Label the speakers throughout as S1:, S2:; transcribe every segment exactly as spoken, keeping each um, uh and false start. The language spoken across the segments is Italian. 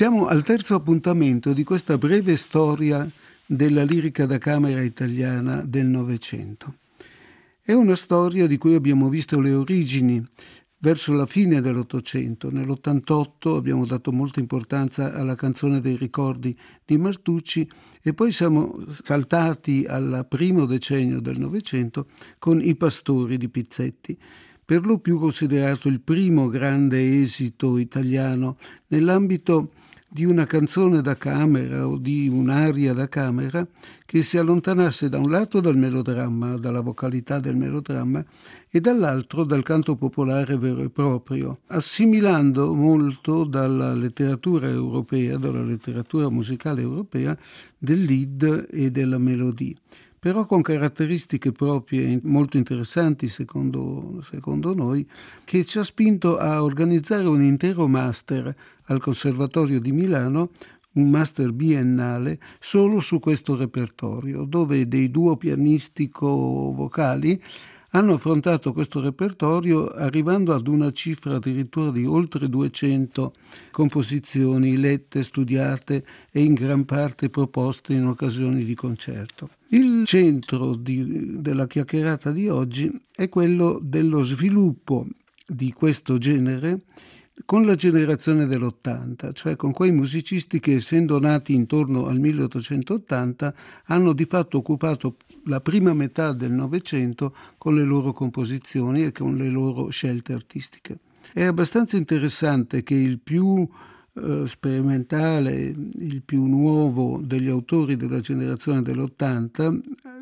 S1: Siamo al terzo appuntamento di questa breve storia della lirica da camera italiana del Novecento. È una storia di cui abbiamo visto le origini verso la fine dell'Ottocento. Nell'ottantotto abbiamo dato molta importanza alla canzone dei ricordi di Martucci e poi siamo saltati al primo decennio del Novecento con I Pastori di Pizzetti, per lo più considerato il primo grande esito italiano nell'ambito di una canzone da camera o di un'aria da camera che si allontanasse da un lato dal melodramma, dalla vocalità del melodramma, e dall'altro dal canto popolare vero e proprio, assimilando molto dalla letteratura europea, dalla letteratura musicale europea, del lead e della melodie, però con caratteristiche proprie molto interessanti secondo, secondo noi, che ci ha spinto a organizzare un intero master al Conservatorio di Milano, un master biennale solo su questo repertorio, dove dei duo pianistico-vocali hanno affrontato questo repertorio arrivando ad una cifra addirittura di oltre duecento composizioni lette, studiate e in gran parte proposte in occasioni di concerto. Il centro di, della chiacchierata di oggi è quello dello sviluppo di questo genere con la generazione dell'ottanta, cioè con quei musicisti che, essendo nati intorno al milleottocentottanta, hanno di fatto occupato la prima metà del Novecento con le loro composizioni e con le loro scelte artistiche. È abbastanza interessante che il più eh, sperimentale, il più nuovo degli autori della generazione dell'ottanta,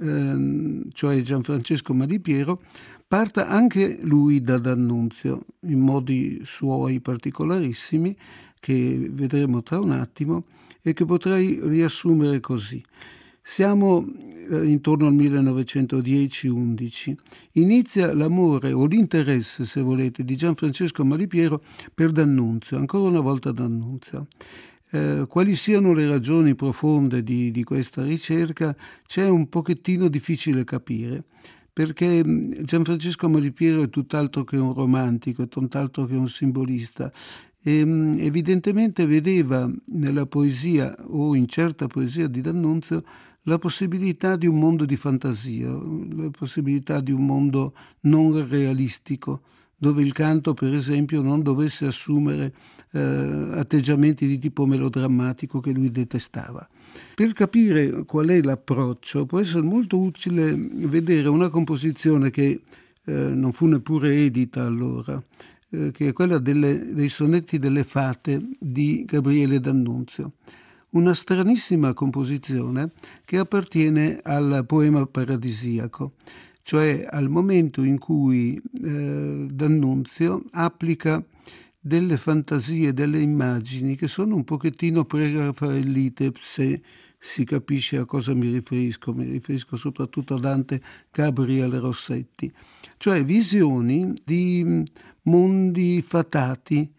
S1: eh, cioè Gianfrancesco Malipiero, parta anche lui da D'Annunzio, in modi suoi particolarissimi, che vedremo tra un attimo, e che potrei riassumere così. Siamo eh, intorno al millenovecentodieci undici. Inizia l'amore o l'interesse, se volete, di Gianfrancesco Malipiero per D'Annunzio, ancora una volta D'Annunzio. Eh, quali siano le ragioni profonde di, di questa ricerca c'è un pochettino difficile capire, perché Gianfrancesco Malipiero è tutt'altro che un romantico, è tutt'altro che un simbolista. E, evidentemente vedeva nella poesia o in certa poesia di D'Annunzio la possibilità di un mondo di fantasia, la possibilità di un mondo non realistico, dove il canto, per esempio, non dovesse assumere eh, atteggiamenti di tipo melodrammatico che lui detestava. Per capire qual è l'approccio può essere molto utile vedere una composizione che eh, non fu neppure edita allora, eh, che è quella delle, dei sonetti delle fate di Gabriele D'Annunzio. Una stranissima composizione che appartiene al poema paradisiaco, cioè al momento in cui eh, D'Annunzio applica delle fantasie, delle immagini che sono un pochettino pre-raffaellite, se si capisce a cosa mi riferisco. Mi riferisco soprattutto a Dante Gabriele Rossetti, cioè visioni di mondi fatati,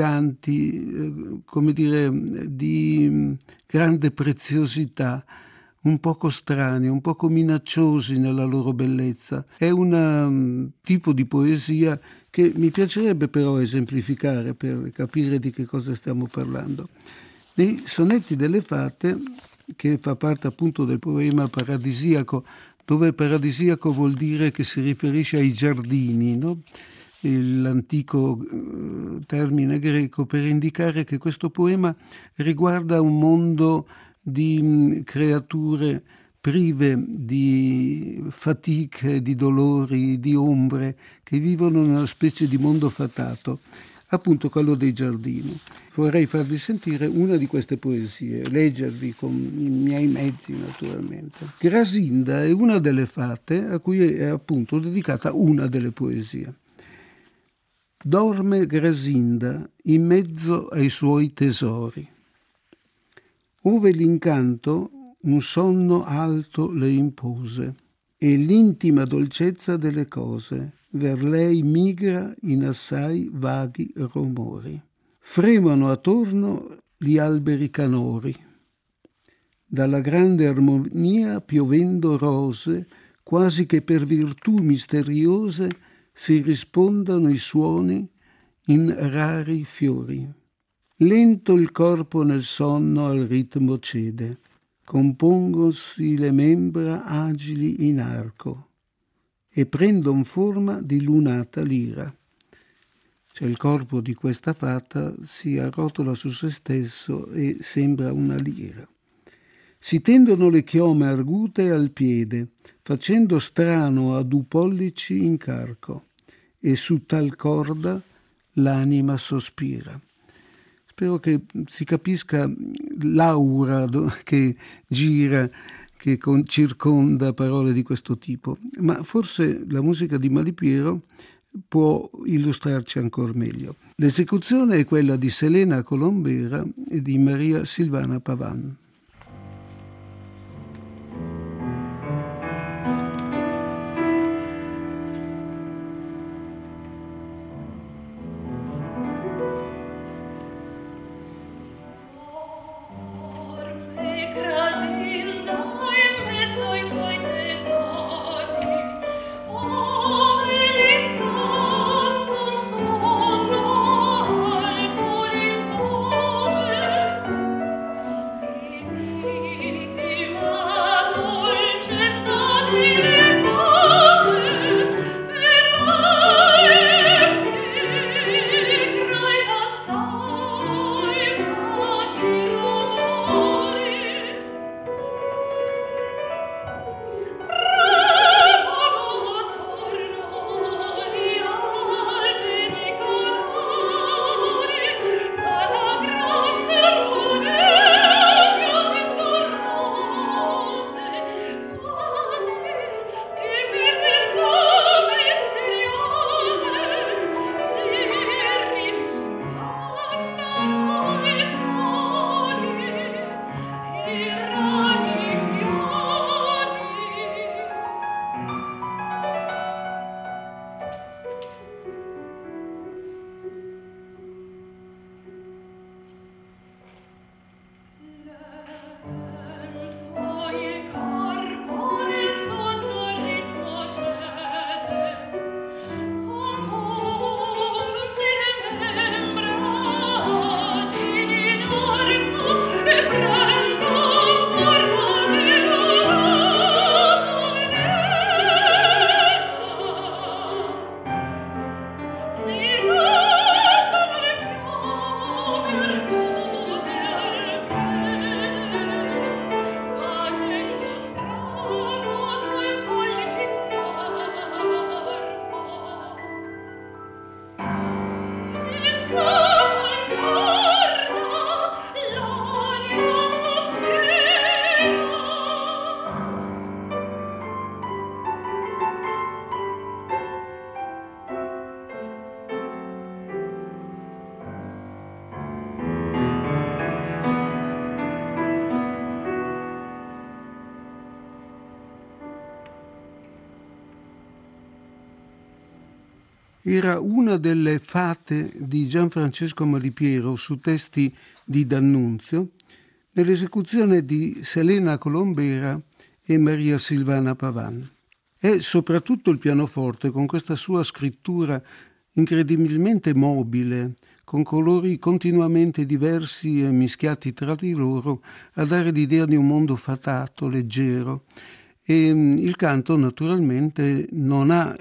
S1: eleganti, come dire, di grande preziosità, un poco strani, un poco minacciosi nella loro bellezza. È un um, tipo di poesia che mi piacerebbe però esemplificare per capire di che cosa stiamo parlando. Nei sonetti delle fate, che fa parte appunto del poema paradisiaco, dove paradisiaco vuol dire che si riferisce ai giardini, no? L'antico eh, termine greco per indicare che questo poema riguarda un mondo di mh, creature prive di fatiche, di dolori, di ombre, che vivono in una specie di mondo fatato, appunto quello dei giardini. Vorrei farvi sentire una di queste poesie, leggervi con i miei mezzi naturalmente. Grasinda è una delle fate a cui è appunto dedicata una delle poesie. Dorme Grasinda in mezzo ai suoi tesori, ove l'incanto un sonno alto le impose, e l'intima dolcezza delle cose ver lei migra in assai vaghi rumori. Fremono attorno gli alberi canori, dalla grande armonia piovendo rose, quasi che per virtù misteriose si rispondano i suoni in rari fiori. Lento il corpo nel sonno al ritmo cede, compongonsi le membra agili in arco e prendon forma di lunata lira. Cioè il corpo di questa fata si arrotola su se stesso e sembra una lira. Si tendono le chiome argute al piede, facendo strano a due pollici in carco, e su tal corda l'anima sospira. Spero che si capisca l'aura che gira, che con, circonda parole di questo tipo, ma forse la musica di Malipiero può illustrarci ancora meglio. L'esecuzione è quella di Selena Colombera e di Maria Silvana Pavan. Era una delle fate di Gianfrancesco Malipiero su testi di D'Annunzio, nell'esecuzione di Selena Colombera e Maria Silvana Pavan. E soprattutto il pianoforte, con questa sua scrittura incredibilmente mobile, con colori continuamente diversi e mischiati tra di loro, a dare l'idea di un mondo fatato, leggero. E il canto naturalmente non ha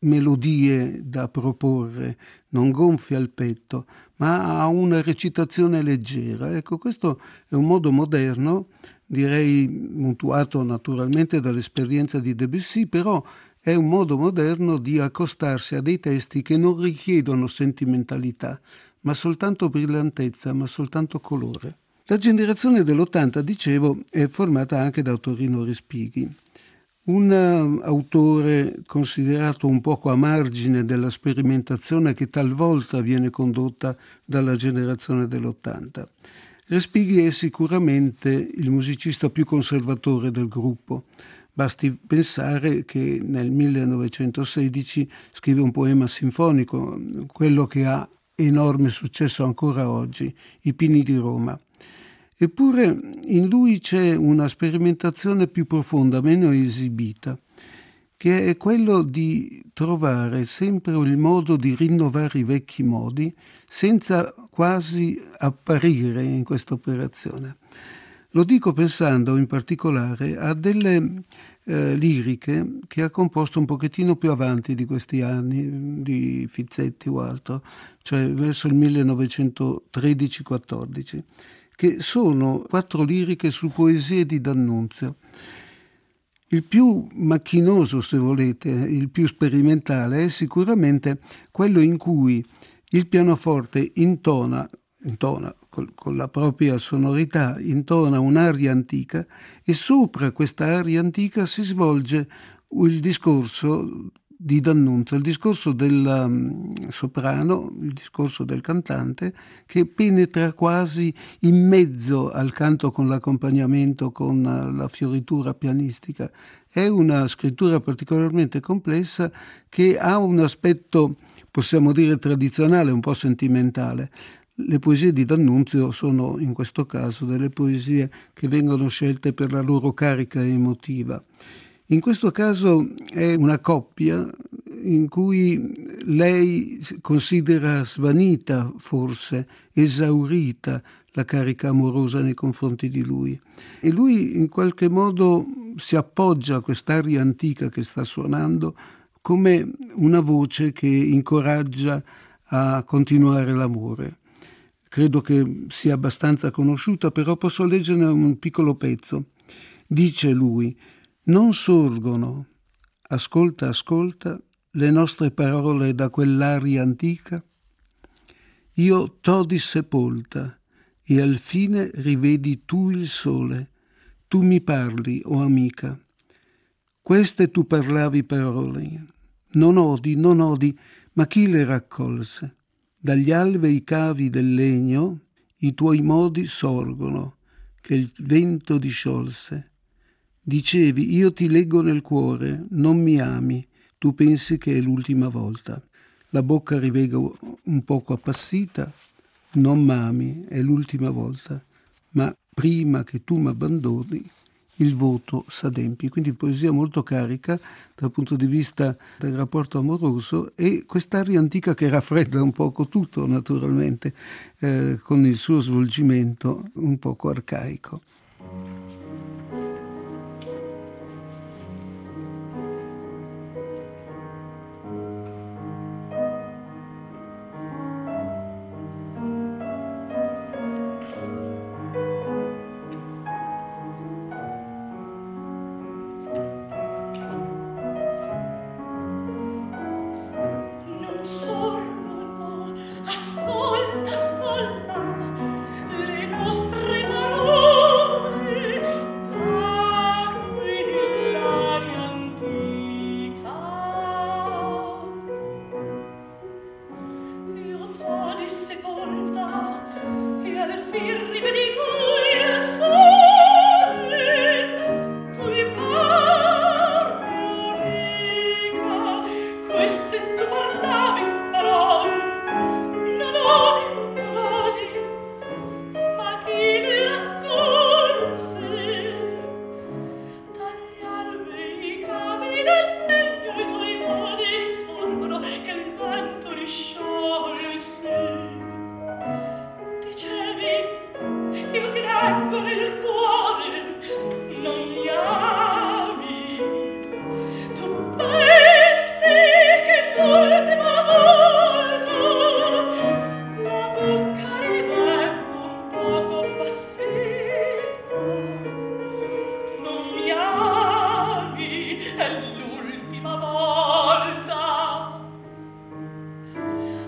S1: melodie da proporre, non gonfia il petto, ma ha una recitazione leggera. Ecco, questo è un modo moderno, direi mutuato naturalmente dall'esperienza di Debussy, però è un modo moderno di accostarsi a dei testi che non richiedono sentimentalità, ma soltanto brillantezza, ma soltanto colore. La generazione dell'ottanta, dicevo, è formata anche da Torino Respighi, un autore considerato un poco a margine della sperimentazione che talvolta viene condotta dalla generazione dell'ottanta. Respighi è sicuramente il musicista più conservatore del gruppo. Basti pensare che nel millenovecentosedici scrive un poema sinfonico, quello che ha enorme successo ancora oggi, I Pini di Roma. Eppure in lui c'è una sperimentazione più profonda, meno esibita, che è quello di trovare sempre il modo di rinnovare i vecchi modi senza quasi apparire in questa operazione. Lo dico pensando in particolare a delle eh, liriche che ha composto un pochettino più avanti di questi anni, di Fizzetti o altro, cioè verso il millenovecentotredici quattordici, che sono quattro liriche su poesie di D'Annunzio. Il più macchinoso, se volete, il più sperimentale è sicuramente quello in cui il pianoforte intona, intona col, con la propria sonorità, intona un'aria antica e sopra questa aria antica si svolge il discorso di D'Annunzio, il discorso del um, soprano, il discorso del cantante, che penetra quasi in mezzo al canto con l'accompagnamento, con uh, la fioritura pianistica. È una scrittura particolarmente complessa che ha un aspetto, possiamo dire, tradizionale, un po' sentimentale. Le poesie di D'Annunzio sono in questo caso delle poesie che vengono scelte per la loro carica emotiva. In questo caso è una coppia in cui lei considera svanita, forse esaurita, la carica amorosa nei confronti di lui. E lui in qualche modo si appoggia a quest'aria antica che sta suonando come una voce che incoraggia a continuare l'amore. Credo che sia abbastanza conosciuta, però posso leggerne un piccolo pezzo. Dice lui: non sorgono, ascolta, ascolta, le nostre parole da quell'aria antica? Io t'ho dissepolta e al fine rivedi tu il sole. Tu mi parli, o oh amica. Queste tu parlavi parole. Non odi, non odi, ma chi le raccolse? Dagli alvei cavi del legno i tuoi modi sorgono, che il vento disciolse. Dicevi, io ti leggo nel cuore, non mi ami, tu pensi che è l'ultima volta. La bocca rivega un poco appassita, non m'ami, è l'ultima volta, ma prima che tu mi abbandoni, il voto s'adempie. Quindi poesia molto carica dal punto di vista del rapporto amoroso e quest'aria antica che raffredda un poco tutto, naturalmente, eh, con il suo svolgimento un poco arcaico.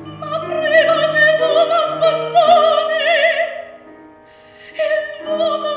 S2: Oh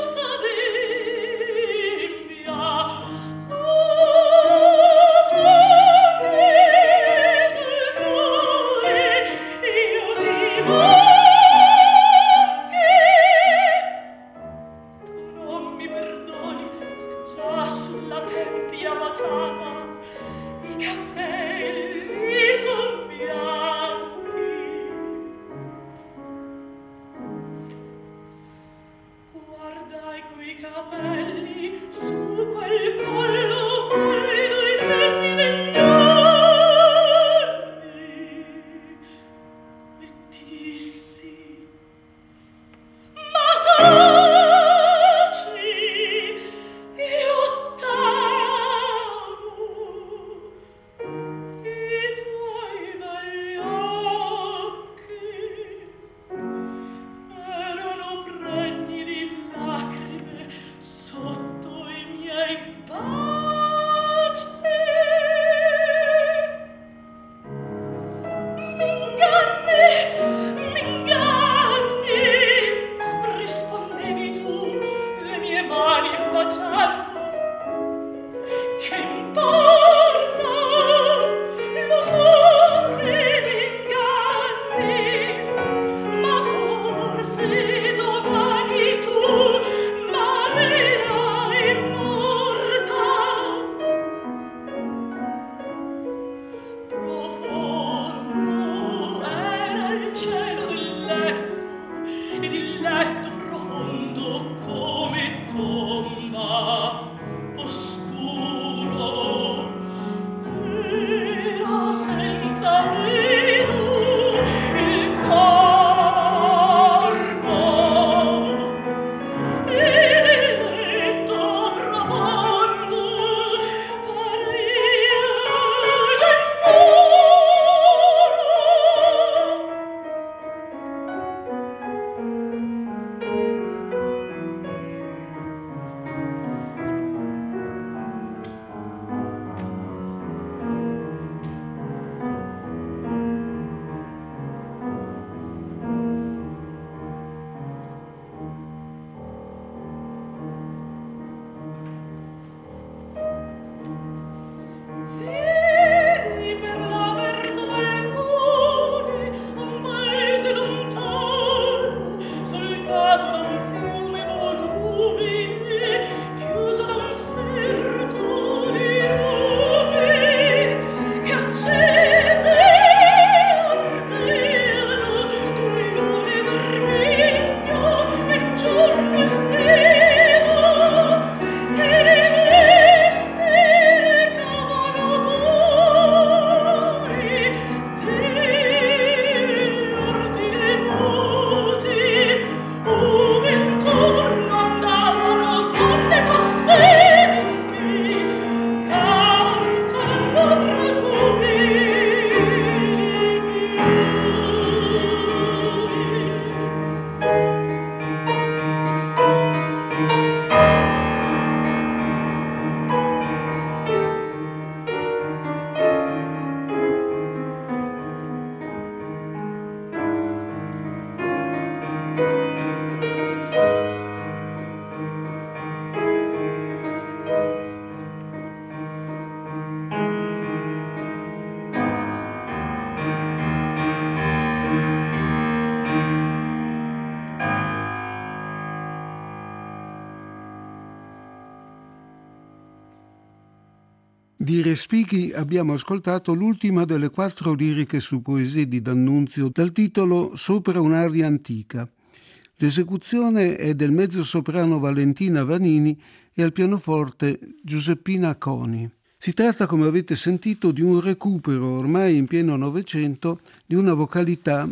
S1: Di Respighi abbiamo ascoltato l'ultima delle quattro liriche su poesie di D'Annunzio dal titolo Sopra un'aria antica. L'esecuzione è del mezzosoprano Valentina Vanini e al pianoforte Giuseppina Coni. Si tratta, come avete sentito, di un recupero ormai in pieno Novecento di una vocalità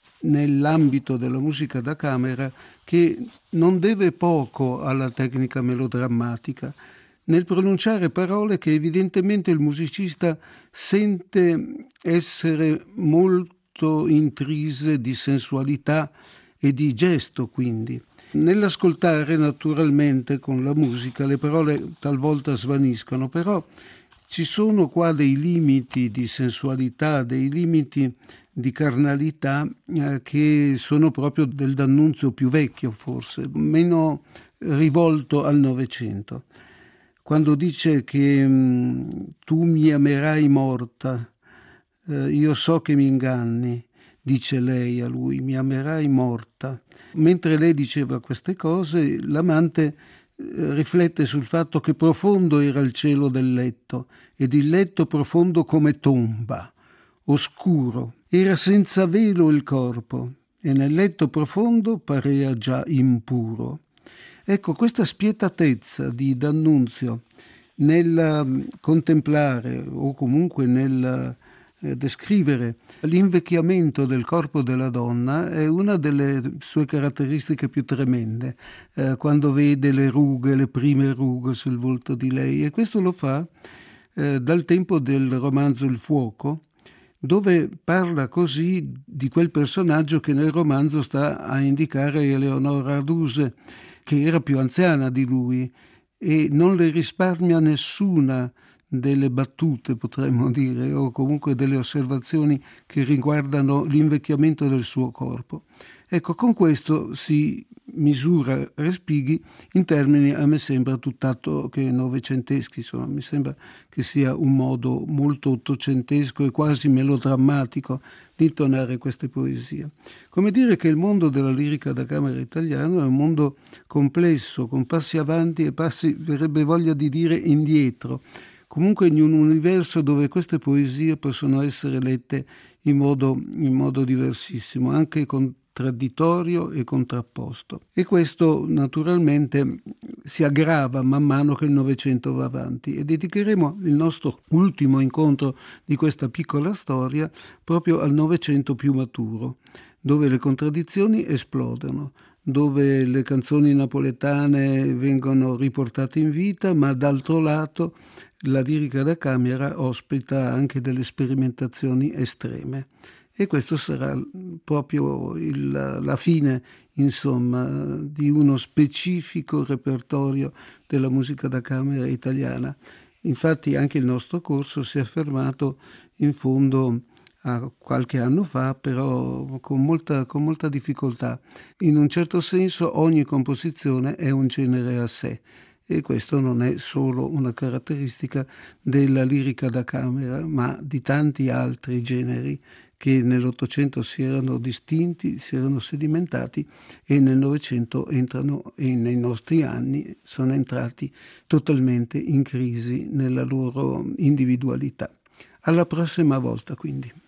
S1: nell'ambito della musica da camera che non deve poco alla tecnica melodrammatica, nel pronunciare parole che evidentemente il musicista sente essere molto intrise di sensualità e di gesto, quindi. Nell'ascoltare naturalmente con la musica le parole talvolta svaniscono, però ci sono qua dei limiti di sensualità, dei limiti di carnalità eh, che sono proprio del D'Annunzio più vecchio, forse, meno rivolto al Novecento. Quando dice che mh, tu mi amerai morta, eh, io so che mi inganni, dice lei a lui, mi amerai morta. Mentre lei diceva queste cose, l'amante eh, riflette sul fatto che profondo era il cielo del letto, ed il letto profondo come tomba, oscuro. Era senza velo il corpo, e nel letto profondo parea già impuro. Ecco, questa spietatezza di D'Annunzio nel contemplare o comunque nel eh, descrivere l'invecchiamento del corpo della donna è una delle sue caratteristiche più tremende, eh, quando vede le rughe, le prime rughe sul volto di lei, e questo lo fa eh, dal tempo del romanzo Il fuoco, dove parla così di quel personaggio che nel romanzo sta a indicare Eleonora Duse, che era più anziana di lui, e non le risparmia nessuna delle battute, potremmo dire, o comunque delle osservazioni che riguardano l'invecchiamento del suo corpo. Ecco, con questo si misura Respighi in termini, a me sembra, tutt'altro che novecenteschi. Insomma, mi sembra che sia un modo molto ottocentesco e quasi melodrammatico di intonare queste poesie. Come dire che il mondo della lirica da camera italiano è un mondo complesso, con passi avanti e passi, verrebbe voglia di dire, indietro. Comunque in un universo dove queste poesie possono essere lette in modo, in modo diversissimo, anche contraddittorio e contrapposto. E questo naturalmente si aggrava man mano che il Novecento va avanti, e dedicheremo il nostro ultimo incontro di questa piccola storia proprio al Novecento più maturo, dove le contraddizioni esplodono, dove le canzoni napoletane vengono riportate in vita, ma d'altro lato la lirica da camera ospita anche delle sperimentazioni estreme. E questo sarà proprio il, la fine, insomma, di uno specifico repertorio della musica da camera italiana. Infatti anche il nostro corso si è fermato in fondo a qualche anno fa, però con molta, con molta difficoltà. In un certo senso ogni composizione è un genere a sé, e questo non è solo una caratteristica della lirica da camera, ma di tanti altri generi che nell'Ottocento si erano distinti, si erano sedimentati, e nel Novecento entrano, e nei nostri anni sono entrati totalmente in crisi nella loro individualità. Alla prossima volta, quindi.